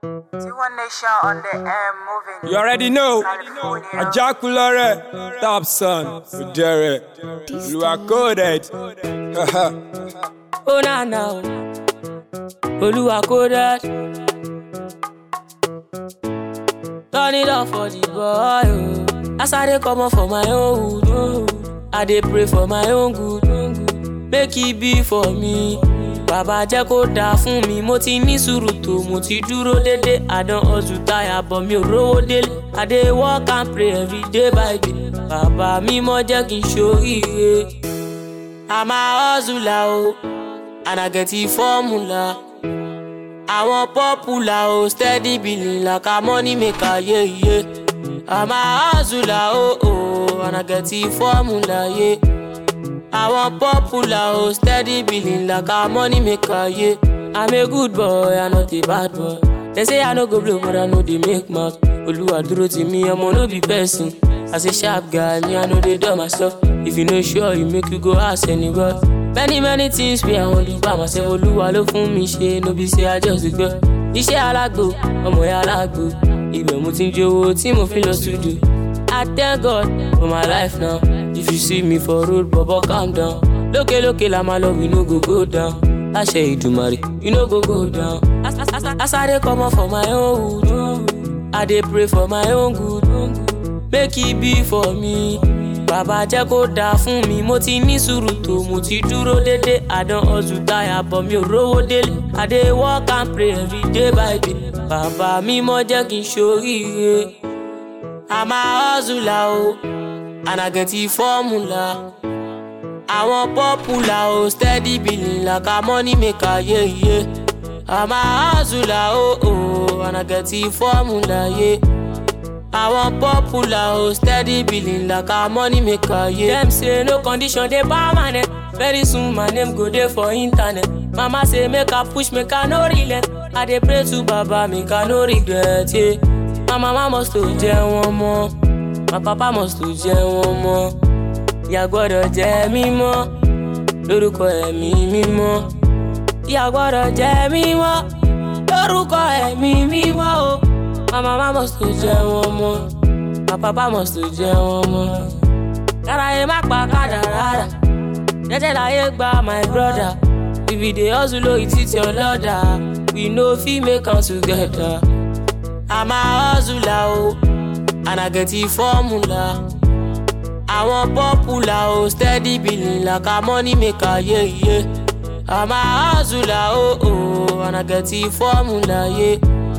T1 Nation on the air moving. You already know. California. Ajakulare, Top Son, Derek. You are coded. Oh na na, Oluwa coded. Turn it up for the boy. Oh. As I dey come up for my own good, I dey pray for my own good. Make it be for me. Baba jẹ́ kó dáa fún mi, mo ti ní sùúrù tó, mo ti dúró dédé. I don hustle tire but mi ò rówó délé. I dey work and pray every day by day. Baba mímọ́ jẹ́ kí n ṣoríire. I'm a hustler o, and I get the formula. Àwọn popular o, steady billing like a money maker, yeah, yeah. I'm a hustler o, and I get the formula, yeah. Àwọn popular o, steady billing like a money maker, yeah. I'm a good boy, I'm not a bad boy. They say I no go blow, but I know they make mouth. Oluwa dúró tì mí, ọmọ no be person. As a sharp guy, me I know they do myself. If you no sure, you make you go ask anybody. Many things me I want to buy myself. Oluwa ló fún mi ṣe, no be say I just dey gbọ́. Iṣẹ́ alágbo, ọmọ ya alágbo. Ibẹ̀ mo ti ń jowó tí mo fi lọ studio. I thank God for my life now. If you see me for road, bobo calm down. Lókè la máa lọ, we no go down. Láṣẹ Ìdùmarè, you no go down. As I dey come up for my own good, I dey pray for my own good. Make it be for me. Baba jẹ́ kó dáa fún mi, mo ti ní sùúrù tó, mo ti dúró dédé. I don hustle tire but mi ò rówó délé. I dey work and pray every day by day. Baba mímọ́ jẹ́ kí n ṣoríire. I'm a hustler o, and I get the formula. Àwọn popular o, steady billing like a money maker, yeah, yeah. I'm a hustler o, and I get the formula, yeah. Àwọn popular o, steady billing like a money maker, yeah. Dem say no condition dey permanent. Very soon my name go dey for internet. Mama say make I push, make I no relent. I dey pray to Baba, make I no regret, yeah. My mama must to jẹun ọmọ, my papa must to jẹun ọmọ. Ìyá gbọ́dọ̀ jẹ mímọ́, lórúkọ ẹ̀mí mímọ́. Ìyá gbọ́dọ̀ jẹ mímọ́, lórúkọ ẹ̀mí mímọ́ o. My mama must to jẹun ọmọ, my papa must to jẹun ọmọ. Káráyé má pa kádàrá, jẹ́jẹ́ láyé gba my brother. If we dey hustle o, it is your lọ́dà. We no fit make am together. I'm a hustler o, and I get the formula. Àwọn popular o, steady billing like a money maker, yeah, yeah. I'm a hustler o, and I get the formula, yeah.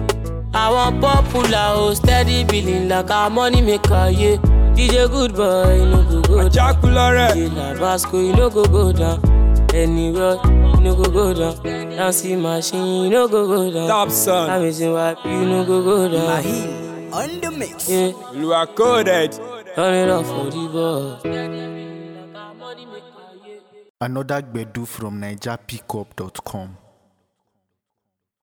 Àwọn popular o, steady billing like a money maker, yeah. DJ good boy, you no go down. Ajakulare. DJ Labasco, you no go down. Anywhere, you no go down. Dancing machine, you no go down. Top Son. Amazing wipe, you no go down. Mahil on the mix. Yeah, You are coded. turn it off for the boy. Another Gbedu from NigerPickup.com.